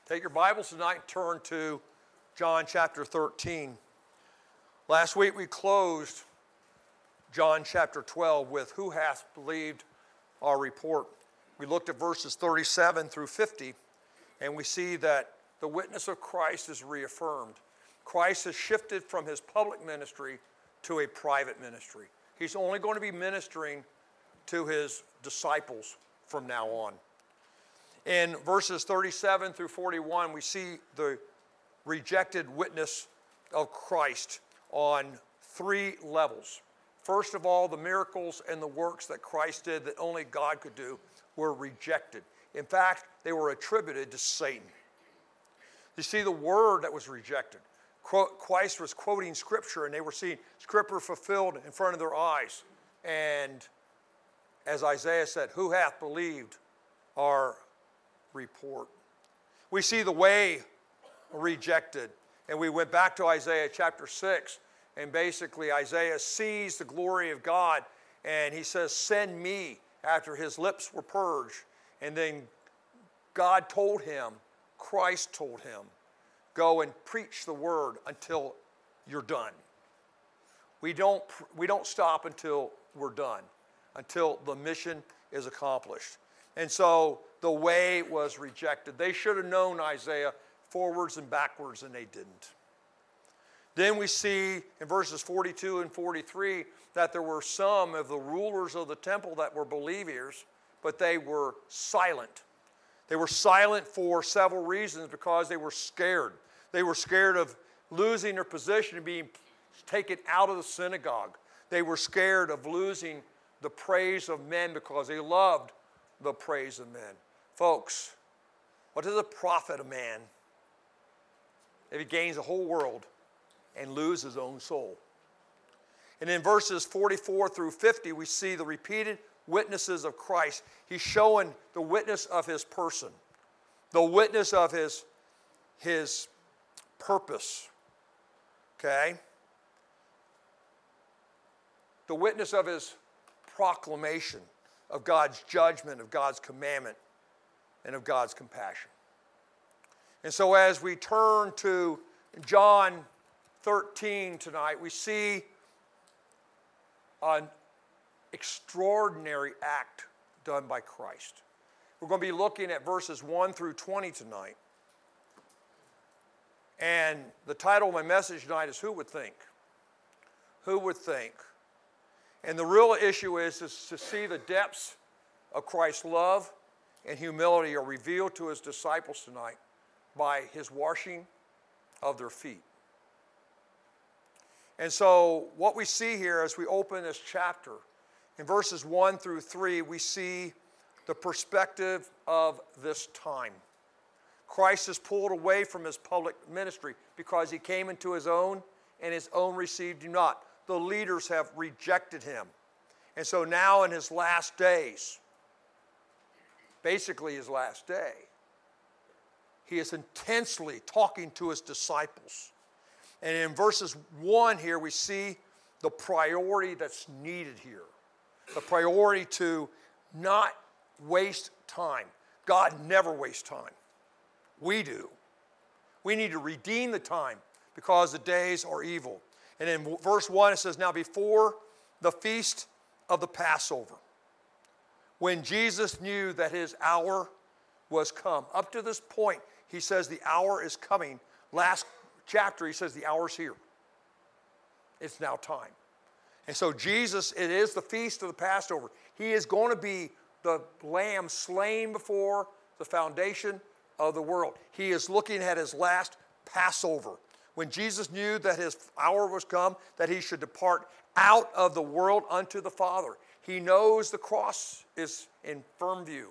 Take your Bibles tonight and turn to John chapter 13. Last week we closed John chapter 12 with who hath believed our report. We looked at verses 37 through 50, and we see that the witness of Christ is reaffirmed. Christ has shifted from his public ministry to a private ministry. He's only going to be ministering to his disciples from now on. In verses 37 through 41, we see the rejected witness of Christ on three levels. First of all, the miracles and the works that Christ did that only God could do were rejected. In fact, they were attributed to Satan. You see, the word that was rejected. Christ was quoting Scripture, and they were seeing Scripture fulfilled in front of their eyes. And as Isaiah said, who hath believed our report? We see the way rejected. And we went back to Isaiah chapter 6, and basically Isaiah sees the glory of God, and he says, send me, after his lips were purged. And then God told him, Christ told him, go and preach the word until you're done. We don't stop until we're done, until the mission is accomplished. And so the way was rejected. They should have known Isaiah forwards and backwards, and they didn't. Then we see in verses 42 and 43 that there were some of the rulers of the temple that were believers, but they were silent. They were silent for several reasons, because they were scared. They were scared of losing their position and being taken out of the synagogue. They were scared of losing the praise of men because they loved the praise of men. Folks, what does it profit a man if he gains the whole world and loses his own soul? And in verses 44 through 50, we see the repeated witnesses of Christ. He's showing the witness of his person, the witness of his purpose, okay? The witness of his proclamation, of God's judgment, of God's commandment, and of God's compassion. And so as we turn to John 13 tonight, we see an extraordinary act done by Christ. We're going to be looking at verses 1 through 20 tonight. And the title of my message tonight is Who Would Think? Who would think? And the real issue is to see the depths of Christ's love and humility are revealed to his disciples tonight by his washing of their feet. And so what we see here as we open this chapter, in verses 1 through 3, we see the perspective of this time. Christ is pulled away from his public ministry because he came into his own, and his own received him not. The leaders have rejected him. And so now in his last days, basically his last day, he is intensely talking to his disciples. And in verses 1 here, we see the priority that's needed here. The priority to not waste time. God never wastes time. We do. We need to redeem the time because the days are evil. And in verse 1 it says, now before the feast of the Passover, when Jesus knew that his hour was come. Up to this point, he says the hour is coming. Last chapter, he says the hour's here. It's now time. And so Jesus, it is the feast of the Passover. He is going to be the lamb slain before the foundation of the world. He is looking at his last Passover. When Jesus knew that his hour was come, that he should depart out of the world unto the Father. He knows the cross is in firm view.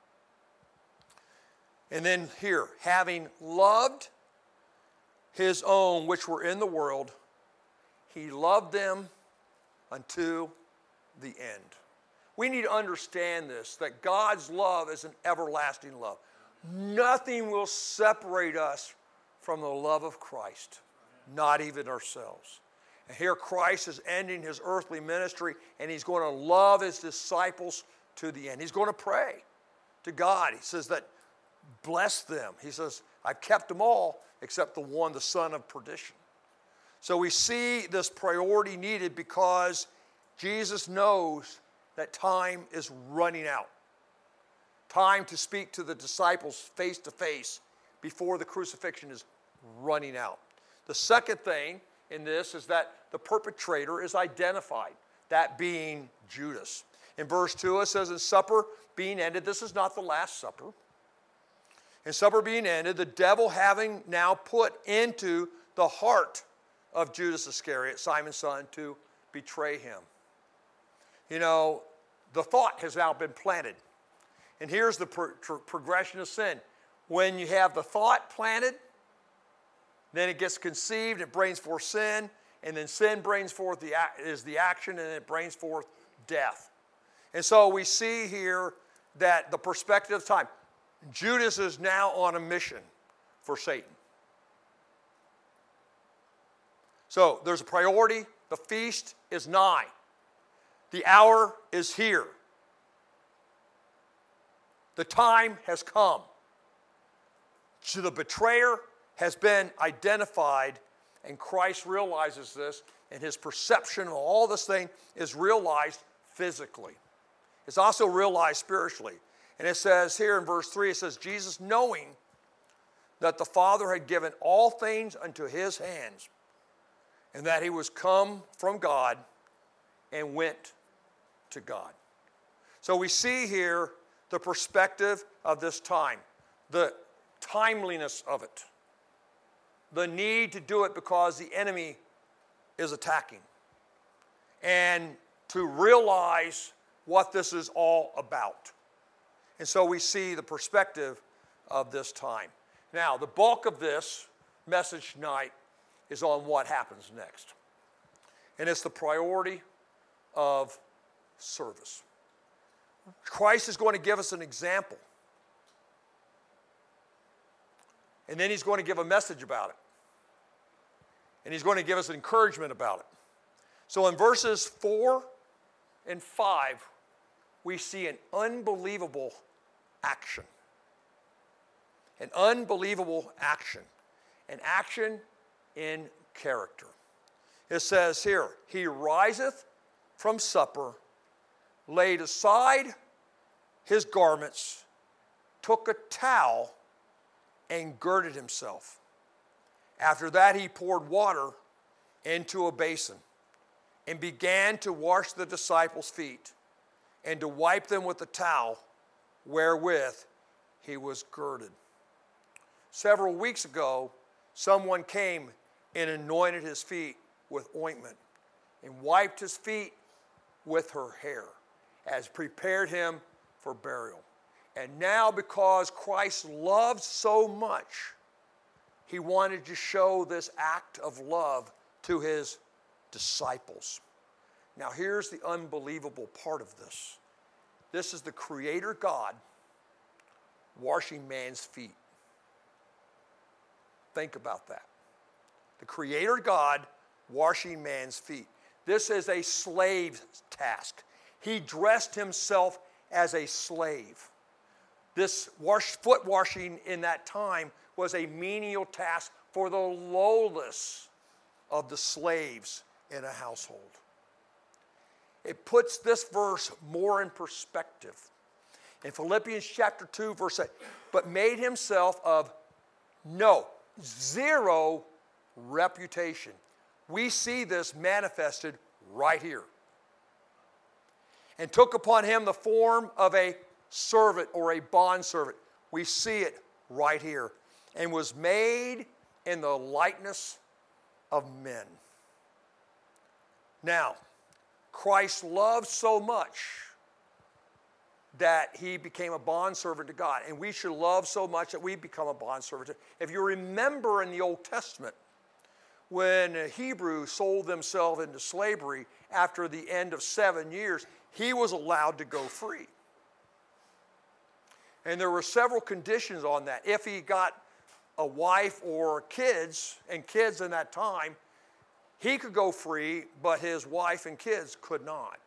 And then here, having loved his own which were in the world, he loved them unto the end. We need to understand this, that God's love is an everlasting love. Nothing will separate us from the love of Christ, not even ourselves. And here Christ is ending his earthly ministry, and he's going to love his disciples to the end. He's going to pray to God. He says that bless them. He says, I've kept them all except the one, the son of perdition. So we see this priority needed because Jesus knows that time is running out. Time to speak to the disciples face to face before the crucifixion is running out. The second thing in this is that the perpetrator is identified, that being Judas. In verse 2 it says, "And supper being ended," this is not the Last Supper. "And supper being ended, the devil having now put into the heart of Judas Iscariot, Simon's son, to betray him." You know, the thought has now been planted. And here's the progression of sin. When you have the thought planted, then it gets conceived, it brings forth sin, and then sin brings forth the action, and it brings forth death. And so we see here that the perspective of time, Judas is now on a mission for Satan. So there's a priority. The feast is nigh. The hour is here. The time has come. So the betrayer has been identified, and Christ realizes this, and his perception of all this thing is realized physically. It's also realized spiritually. And it says here in verse 3, it says, "Jesus, knowing that the Father had given all things unto his hands, and that he was come from God and went to God." So we see here the perspective of this time, the timeliness of it, the need to do it because the enemy is attacking, and to realize what this is all about. And so we see the perspective of this time. Now, the bulk of this message tonight is on what happens next. And it's the priority of service. Christ is going to give us an example. And then he's going to give a message about it. And he's going to give us encouragement about it. So in verses 4 and 5, we see an unbelievable action. An unbelievable action. An action in character. It says here, "He riseth from supper, laid aside his garments, took a towel, and girded himself. After that he poured water into a basin and began to wash the disciples' feet and to wipe them with the towel wherewith he was girded." Several weeks ago, someone came and anointed his feet with ointment and wiped his feet with her hair, as prepared him for burial. And now, because Christ loved so much, he wanted to show this act of love to his disciples. Now, here's the unbelievable part of this. This is the Creator God washing man's feet. Think about that. The Creator God washing man's feet. This is a slave's task. He dressed himself as a slave. This foot washing in that time was a menial task for the lowest of the slaves in a household. It puts this verse more in perspective. In Philippians chapter 2, verse 8, "But made himself of zero reputation." We see this manifested right here. "And took upon him the form of a servant," or a bondservant. We see it right here. "And was made in the likeness of men." Now, Christ loved so much that he became a bondservant to God. And we should love so much that we become a bondservant. If you remember in the Old Testament, when Hebrews sold themselves into slavery after the end of 7 years, he was allowed to go free. And there were several conditions on that. If he got a wife or kids, and kids in that time, he could go free, but his wife and kids could not.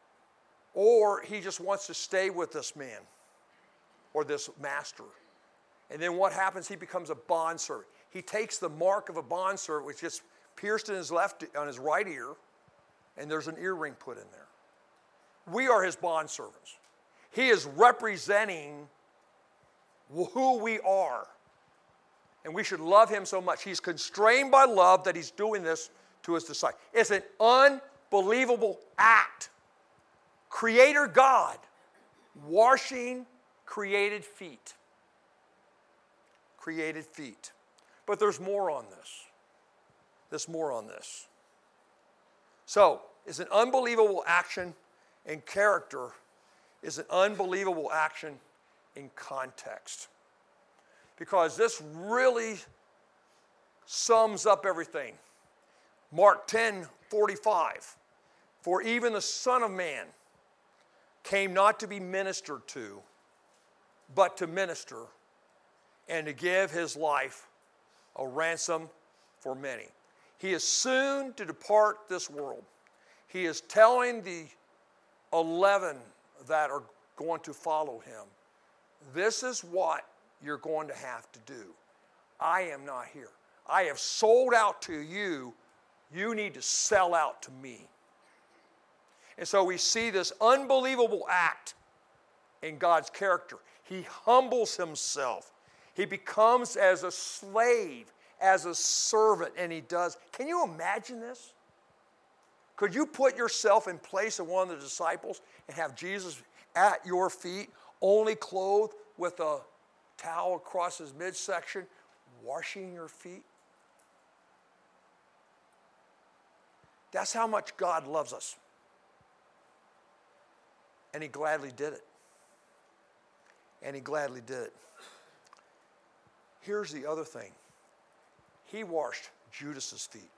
Or he just wants to stay with this man or this master. And then what happens? He becomes a bondservant. He takes the mark of a bondservant, which gets pierced in on his right ear, and there's an earring put in there. We are his bondservants. He is representing who we are. And we should love him so much. He's constrained by love that he's doing this to his disciples. It's an unbelievable act. Creator God washing created feet. Created feet. But there's more on this. There's more on this. So, it's an unbelievable action in character. Is an unbelievable action in context. Because this really sums up everything. Mark 10:45. For even the Son of Man came not to be ministered to, but to minister, and to give his life a ransom for many. He is soon to depart this world. He is telling the 11 that are going to follow him, this is what you're going to have to do. I am not here. I have sold out to you. You need to sell out to me. And so we see this unbelievable act in God's character. He humbles himself. He becomes as a slave, as a servant, and he does. Can you imagine this? Could you put yourself in place of one of the disciples and have Jesus at your feet, only clothed with a towel across his midsection, washing your feet? That's how much God loves us. And he gladly did it. And he gladly did it. Here's the other thing. He washed Judas's feet.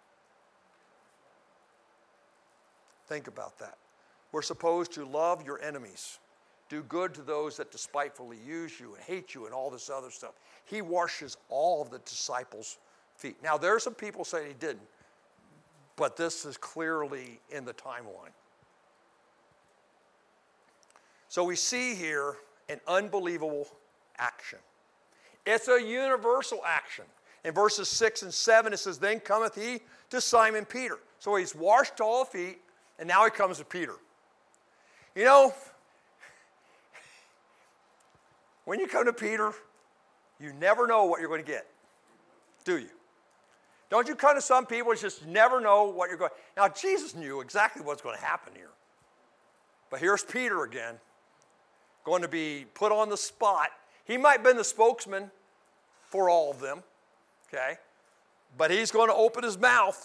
Think about that. We're supposed to love your enemies. Do good to those that despitefully use you and hate you and all this other stuff. He washes all of the disciples' feet. Now, there are some people saying he didn't, but this is clearly in the timeline. So we see here an unbelievable action. It's a universal action. In verses 6 and 7, it says, Then cometh he to Simon Peter. So he's washed all feet, and now he comes to Peter. You know, when you come to Peter, you never know what you're going to get, do you? Don't you come to some people and just never know what you're going to. Now, Jesus knew exactly what's going to happen here. But here's Peter again, going to be put on the spot. He might have been the spokesman for all of them, okay? But he's going to open his mouth.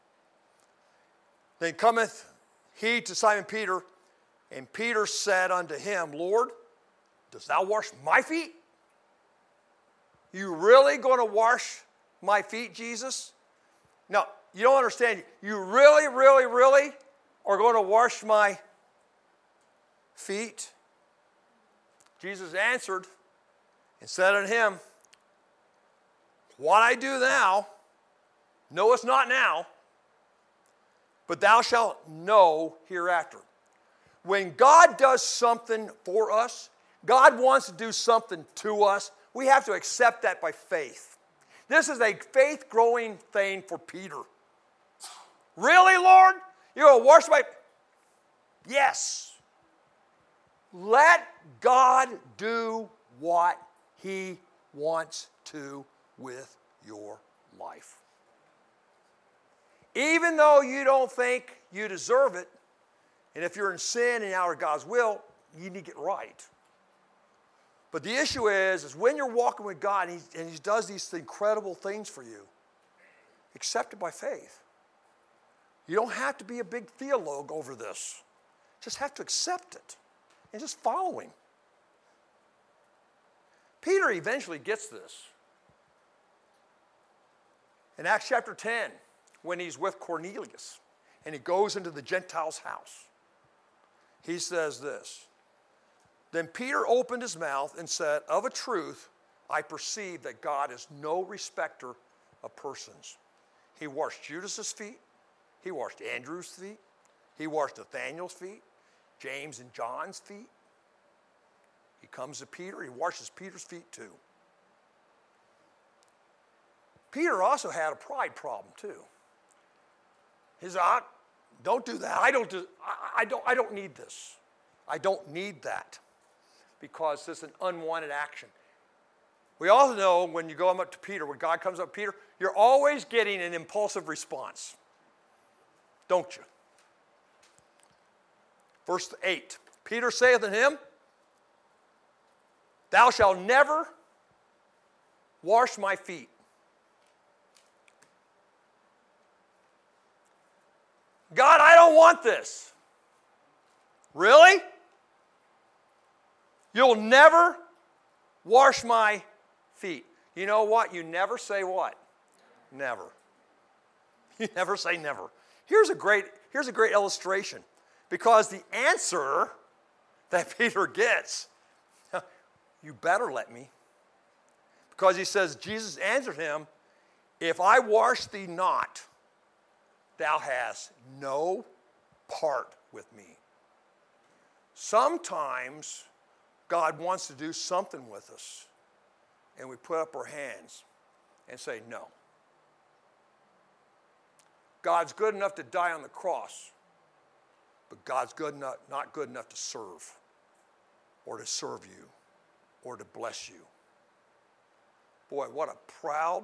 Then cometh he to Simon Peter, and Peter said unto him, Lord, dost thou wash my feet? You really going to wash my feet, Jesus? No, you don't understand. You really, really, really are going to wash my feet? Jesus answered and said unto him, What I do now, knowest not now, but thou shalt know hereafter. When God does something for us, God wants to do something to us, we have to accept that by faith. This is a faith-growing thing for Peter. Really, Lord? You're going to wash my... Yes. Let God do what he wants to with your life. Even though you don't think you deserve it, and if you're in sin and out of God's will, you need to get right. But the issue is when you're walking with God and he does these incredible things for you, accept it by faith. You don't have to be a big theologue over this. Just have to accept it and just follow him. Peter eventually gets this. In Acts chapter 10, when he's with Cornelius and he goes into the Gentiles' house, he says this, Then Peter opened his mouth and said, Of a truth, I perceive that God is no respecter of persons. He washed Judas's feet. He washed Andrew's feet. He washed Nathanael's feet, James and John's feet. He comes to Peter. He washes Peter's feet too. Peter also had a pride problem too. He's don't do that. I don't need this. I don't need that, because this is an unwanted action. We also know when you go up to Peter, when God comes up to Peter, you're always getting an impulsive response, don't you? Verse 8, Peter saith unto him, thou shalt never wash my feet. God, I don't want this. Really? You'll never wash my feet. You know what? You never say what? Never. You never say never. Here's a great illustration, because the answer that Peter gets, you better let me. Because he says, Jesus answered him, if I wash thee not, thou hast no part with me. Sometimes God wants to do something with us, and we put up our hands and say no. God's good enough to die on the cross, but God's not good enough to serve you or to bless you. Boy, what a proud,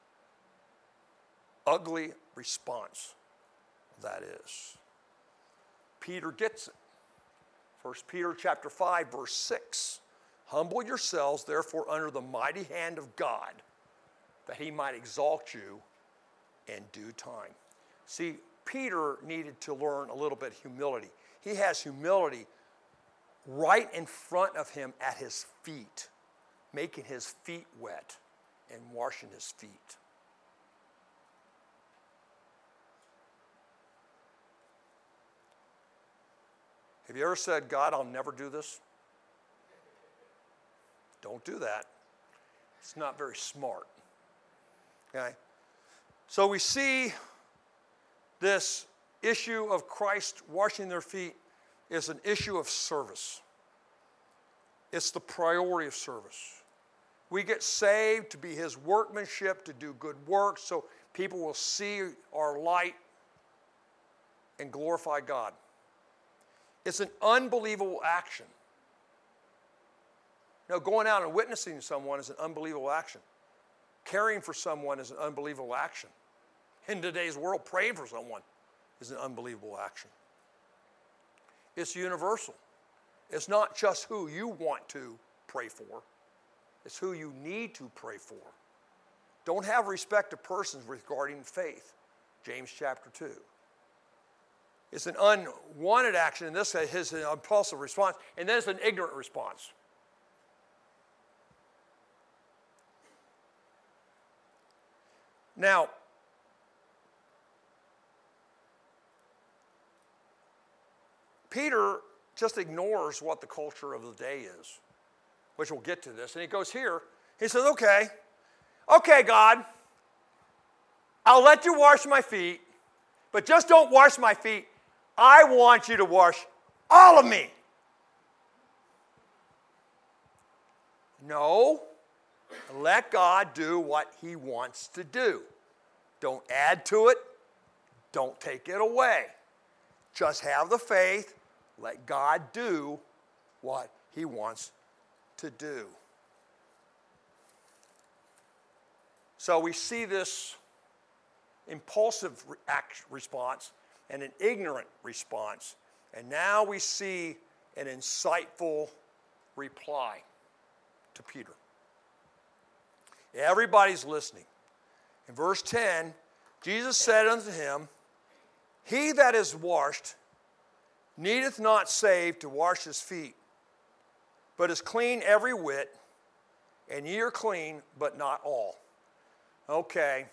ugly response that is. Peter gets it. 1 Peter chapter 5, verse 6. Humble yourselves, therefore, under the mighty hand of God, that he might exalt you in due time. See, Peter needed to learn a little bit of humility. He has humility right in front of him at his feet, making his feet wet and washing his feet. Have you ever said, God, I'll never do this? Don't do that. It's not very smart. Okay? So we see this issue of Christ washing their feet is an issue of service. It's the priority of service. We get saved to be his workmanship, to do good work, so people will see our light and glorify God. It's an unbelievable action. You know, going out and witnessing someone is an unbelievable action. Caring for someone is an unbelievable action. In today's world, praying for someone is an unbelievable action. It's universal. It's not just who you want to pray for. It's who you need to pray for. Don't have respect to persons regarding faith. James chapter 2. It's an unwanted action. In this case, it's an impulsive response. And then it's an ignorant response. Now, Peter just ignores what the culture of the day is, which we'll get to this. And he goes here. He says, okay, God, I'll let you wash my feet, but just don't wash my feet. I want you to wash all of me. No, let God do what he wants to do. Don't add to it. Don't take it away. Just have the faith. Let God do what he wants to do. So we see this impulsive response and an ignorant response. And now we see an insightful reply to Peter. Everybody's listening. In verse 10, Jesus said unto him, he that is washed needeth not save to wash his feet, but is clean every whit, and ye are clean, but not all. Okay.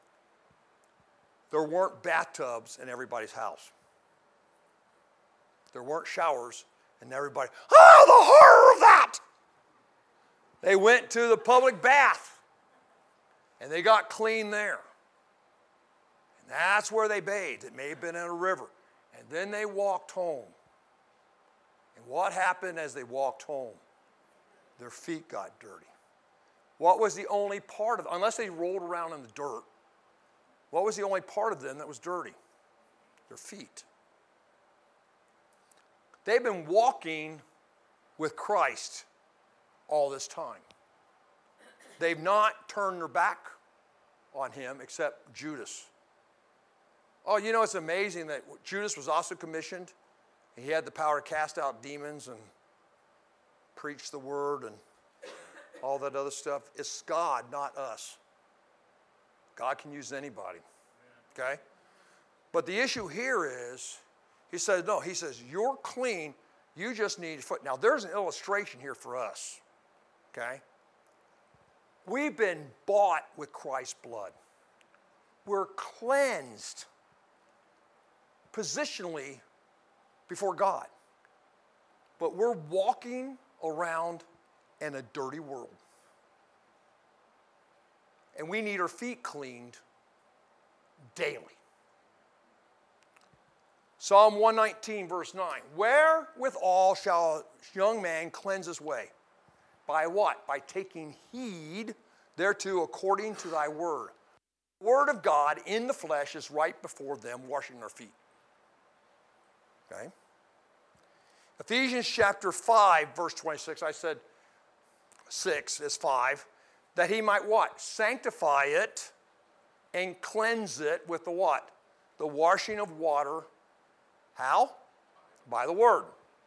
There weren't bathtubs in everybody's house. There weren't showers in everybody. Oh, the horror of that! They went to the public bath, and they got clean there. And that's where they bathed. It may have been in a river. And then they walked home. And what happened as they walked home? Their feet got dirty. what was the only part of, unless they rolled around in the dirt, what was the only part of them that was dirty? Their feet. They've been walking with Christ all this time. They've not turned their back on him except Judas. Oh, you know, it's amazing that Judas was also commissioned. He had the power to cast out demons and preach the word and all that other stuff. It's God, not us. God can use anybody, okay? But the issue here is, he says, no, he says, you're clean, you just need a foot. Now, there's an illustration here for us, okay? We've been bought with Christ's blood. We're cleansed positionally before God. But we're walking around in a dirty world. And we need our feet cleaned daily. Psalm 119, verse 9. Wherewithal shall a young man cleanse his way? By what? By taking heed thereto according to thy word. The word of God in the flesh is right before them, washing their feet. Okay? Ephesians chapter 5, verse 26, I said 6 is 5, that he might what? Sanctify it and cleanse it with the what? The washing of water. How? By the word.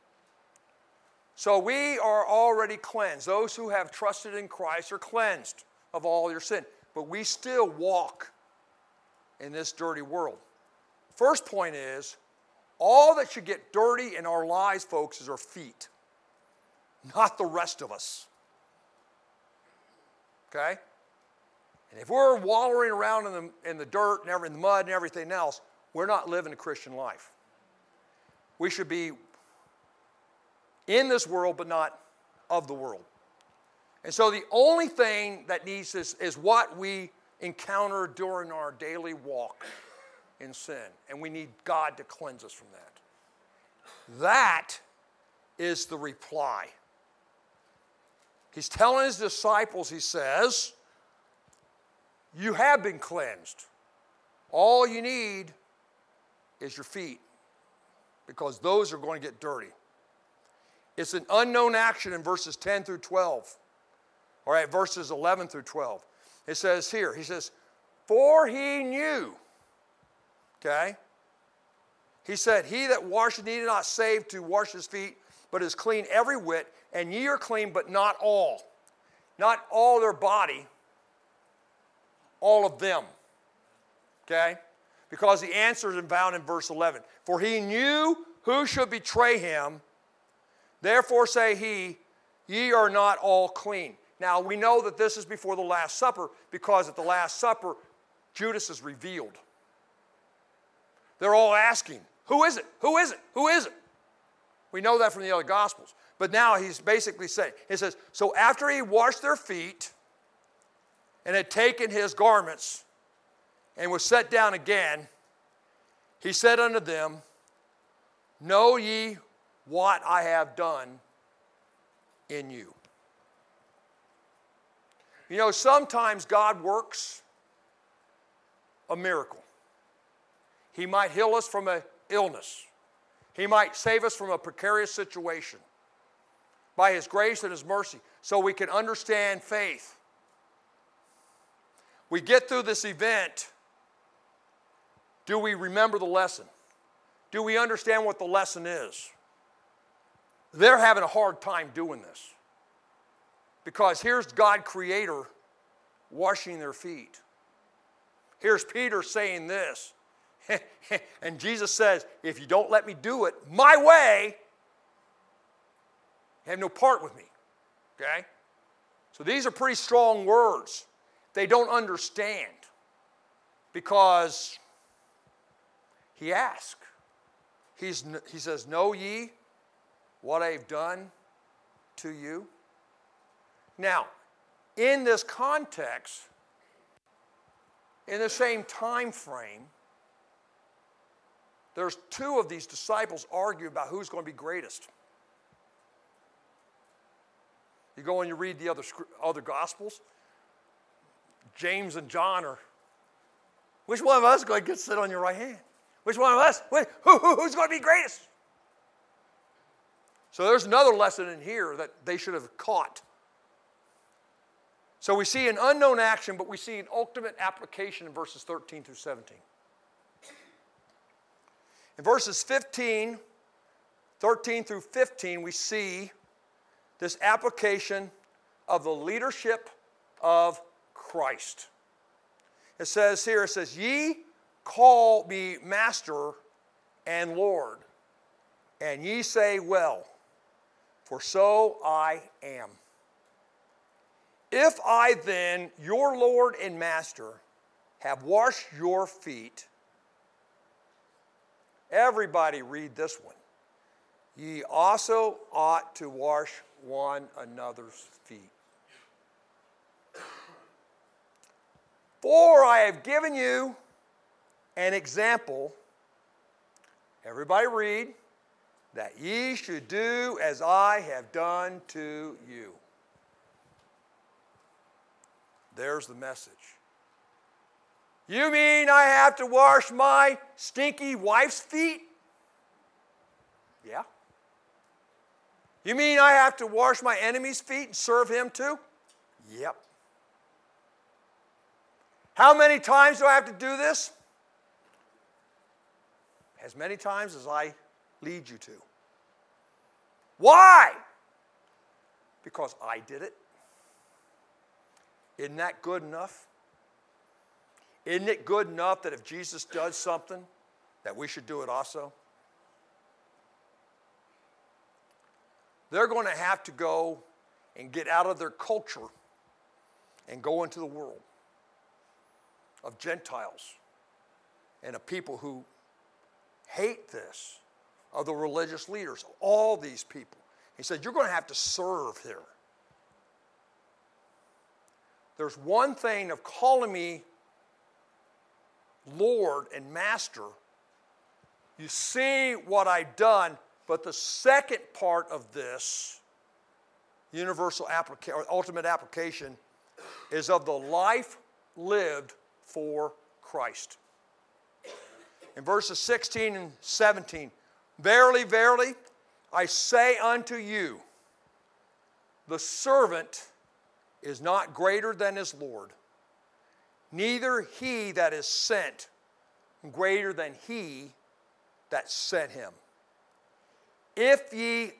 So we are already cleansed. Those who have trusted in Christ are cleansed of all your sin. But we still walk in this dirty world. First point is, all that should get dirty in our lives, folks, is our feet, not the rest of us. Okay? And if we're wallowing around in the dirt and in the mud and everything else, we're not living a Christian life. We should be in this world, but not of the world. And so the only thing that needs this is what we encounter during our daily walk in sin. And we need God to cleanse us from that. That is the reply. He's telling his disciples, he says, you have been cleansed. All you need is your feet, because those are going to get dirty. It's an unknown action in verses 10 through 12. All right, verses 11 through 12. It says here, he says, for he knew, okay? He said, he that washeth needed not save to wash his feet, but is clean every whit, and ye are clean, but not all. Not all their body, all of them, okay? Because the answer is found in verse 11. For he knew who should betray him, therefore say he, ye are not all clean. Now, we know that this is before the Last Supper, because at the Last Supper, Judas is revealed. They're all asking, who is it? Who is it? Who is it? We know that from the other Gospels. But now he's basically saying, he says, so after he washed their feet and had taken his garments and was set down again, he said unto them, know ye what I have done in you? You know, sometimes God works a miracle. He might heal us from an illness. He might save us from a precarious situation by his grace and his mercy, so we can understand faith. We get through this event. Do we remember the lesson? Do we understand what the lesson is? They're having a hard time doing this, because here's God Creator washing their feet. Here's Peter saying this. And Jesus says, if you don't let me do it my way, you have no part with me. Okay? So these are pretty strong words. They don't understand, because he asked. He says, know ye what I have done to you? Now, in this context, in the same time frame, there's two of these disciples argue about who's going to be greatest. You go and you read the other Gospels. James and John are, which one of us is going to get to sit on your right hand? Which one of us? Who's going to be greatest? So there's another lesson in here that they should have caught. So we see an unknown action, but we see an ultimate application in verses 13 through 17. In verses 13 through 15, we see this application of the leadership of Christ. It says here, ye call me Master and Lord, and ye say, well, for so I am. If I then, your Lord and Master, have washed your feet, everybody read this one. Ye also ought to wash one another's feet. For I have given you an example, everybody read, that ye should do as I have done to you. There's the message. You mean I have to wash my stinky wife's feet? Yeah. You mean I have to wash my enemy's feet and serve him too? Yep. How many times do I have to do this? As many times as I lead you to. Why? Because I did it. Isn't that good enough? Isn't it good enough that if Jesus does something, that we should do it also? They're going to have to go and get out of their culture and go into the world of Gentiles and of people who hate this, of the religious leaders, all these people. He said, you're going to have to serve here. There's one thing of calling me Lord and Master. You see what I've done, but the second part of this universal application, or ultimate application, is of the life lived for Christ. In verses 16 and 17, verily, verily, I say unto you, the servant is not greater than his Lord, neither he that is sent greater than he that sent him. If ye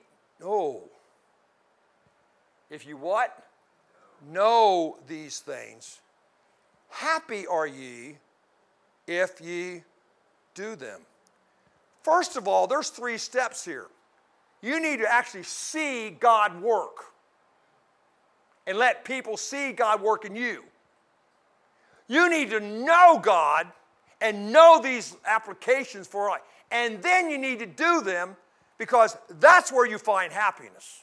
what? Know these things, happy are ye if ye do them. First of all, there's 3 steps here. You need to actually see God work and let people see God work in you. You need to know God and know these applications for life. And then you need to do them, because that's where you find happiness.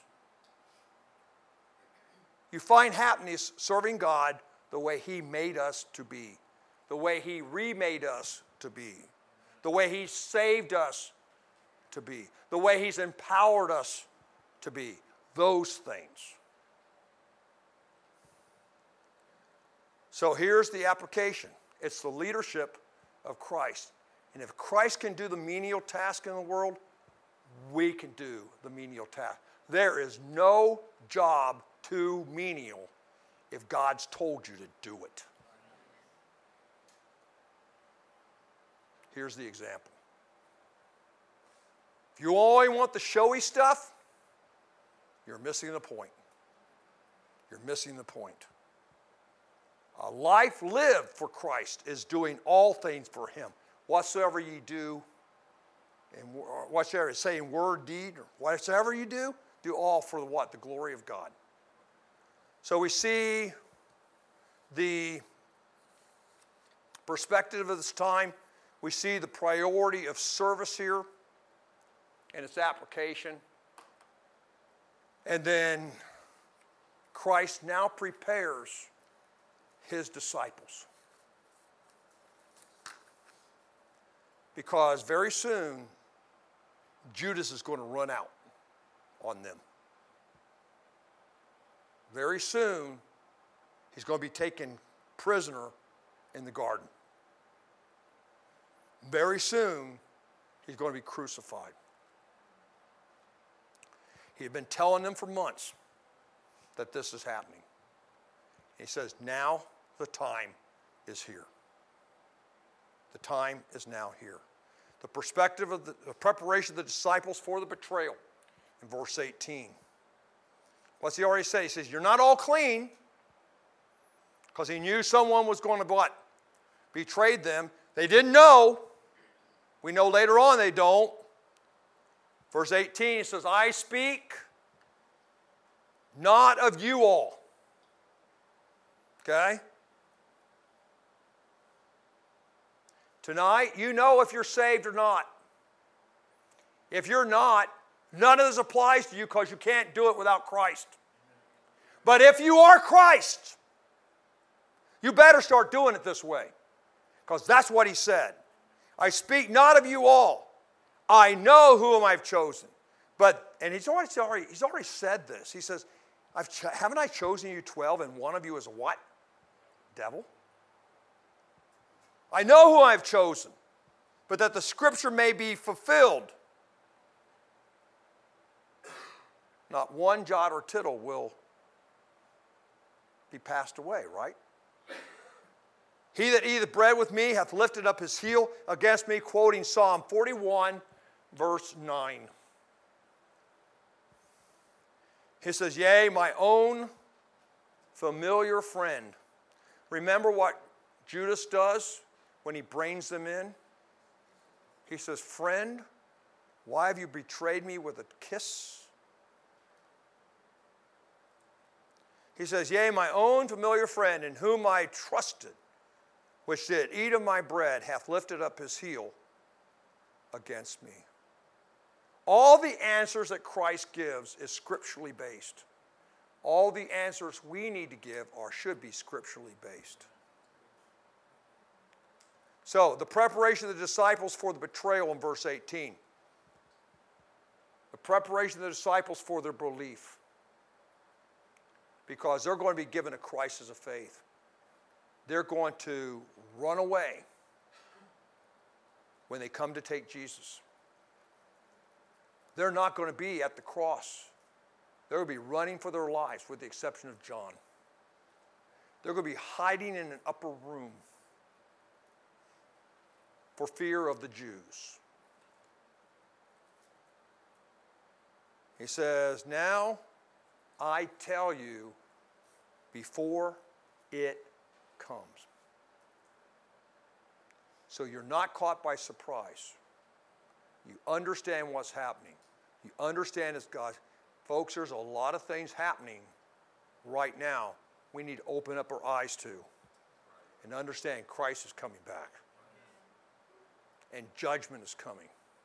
You find happiness serving God the way He made us to be, the way He remade us to be, the way He saved us to be, the way He's empowered us to be. Those things. So here's the application. It's the leadership of Christ. And if Christ can do the menial task in the world, we can do the menial task. There is no job too menial if God's told you to do it. Here's the example. If you only want the showy stuff, you're missing the point. You're missing the point. A life lived for Christ is doing all things for Him. Whatsoever ye do, and whatsoever, saying word, deed, or whatsoever you do all for what? The glory of God. So we see the perspective of this time. We see the priority of service here and its application. And then Christ now prepares His disciples. Because very soon, Judas is going to run out on them. Very soon, he's going to be taken prisoner in the garden. Very soon, he's going to be crucified. He had been telling them for months that this is happening. He says, now the time is here. The time is now here. The perspective of the preparation of the disciples for the betrayal in verse 18. What's he already said? He says, you're not all clean, because he knew someone was going to what? Betrayed them. They didn't know. We know later on they don't. Verse 18, he says, I speak not of you all. Okay? Tonight, you know if you're saved or not. If you're not, none of this applies to you because you can't do it without Christ. But if you are Christ, you better start doing it this way, because that's what he said. I speak not of you all. I know whom I've chosen. And he's already said this. He says, haven't I chosen you 12, and one of you is a what? Devil? I know who I've chosen, but that the scripture may be fulfilled. Not one jot or tittle will be passed away, right? He that eateth bread with me hath lifted up his heel against me, quoting Psalm 41, verse 9. He says, yea, my own familiar friend. Remember what Judas does when he brings them in? He says, friend, why have you betrayed me with a kiss? He says, yea, my own familiar friend, in whom I trusted, which did eat of my bread, hath lifted up his heel against me. All the answers that Christ gives is scripturally based. All the answers we need to give should be scripturally based. So, the preparation of the disciples for the betrayal in verse 18. The preparation of the disciples for their belief. Because they're going to be given a crisis of faith. They're going to run away when they come to take Jesus. They're not going to be at the cross. They're going to be running for their lives, with the exception of John. They're going to be hiding in an upper room for fear of the Jews. He says, now I tell you before it comes. So you're not caught by surprise. You understand what's happening. You understand it's God. Folks, there's a lot of things happening right now we need to open up our eyes to and understand Christ is coming back. And judgment is coming.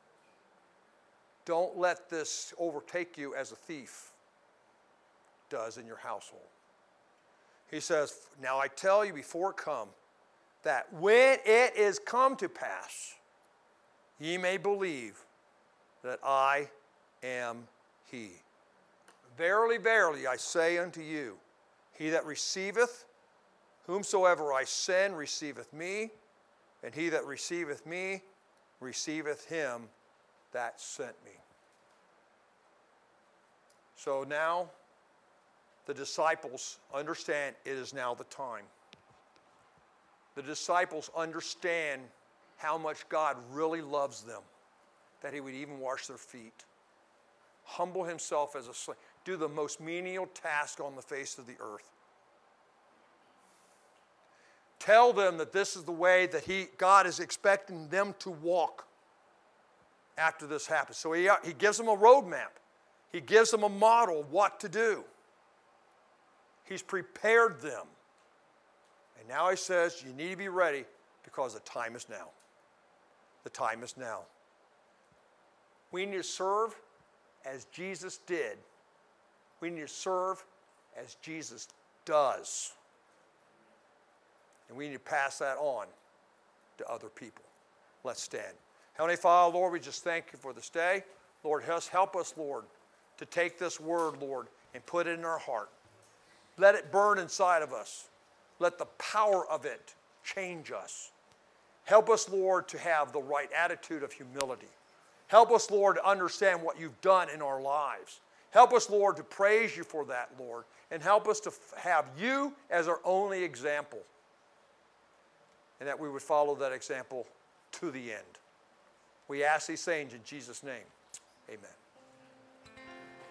Don't let this overtake you as a thief does in your household. He says, now I tell you before it come, that when it is come to pass, ye may believe that I am he. Verily, verily, I say unto you, he that receiveth whomsoever I send receiveth me, and he that receiveth me receiveth him that sent me. So now the disciples understand it is now the time. The disciples understand how much God really loves them, that he would even wash their feet, humble himself as a slave, do the most menial task on the face of the earth. Tell them that this is the way that God is expecting them to walk after this happens. So he gives them a roadmap. He gives them a model of what to do. He's prepared them. And now he says, you need to be ready because the time is now. The time is now. We need to serve as Jesus did. We need to serve as Jesus does. And we need to pass that on to other people. Let's stand. Heavenly Father, Lord, we just thank you for this day. Lord, help us, Lord, to take this word, Lord, and put it in our heart. Let it burn inside of us. let the power of it change us. Help us, Lord, to have the right attitude of humility. Help us, Lord, to understand what you've done in our lives. Help us, Lord, to praise you for that, Lord, and help us to have you as our only example, and that we would follow that example to the end. We ask these things in Jesus' name. Amen.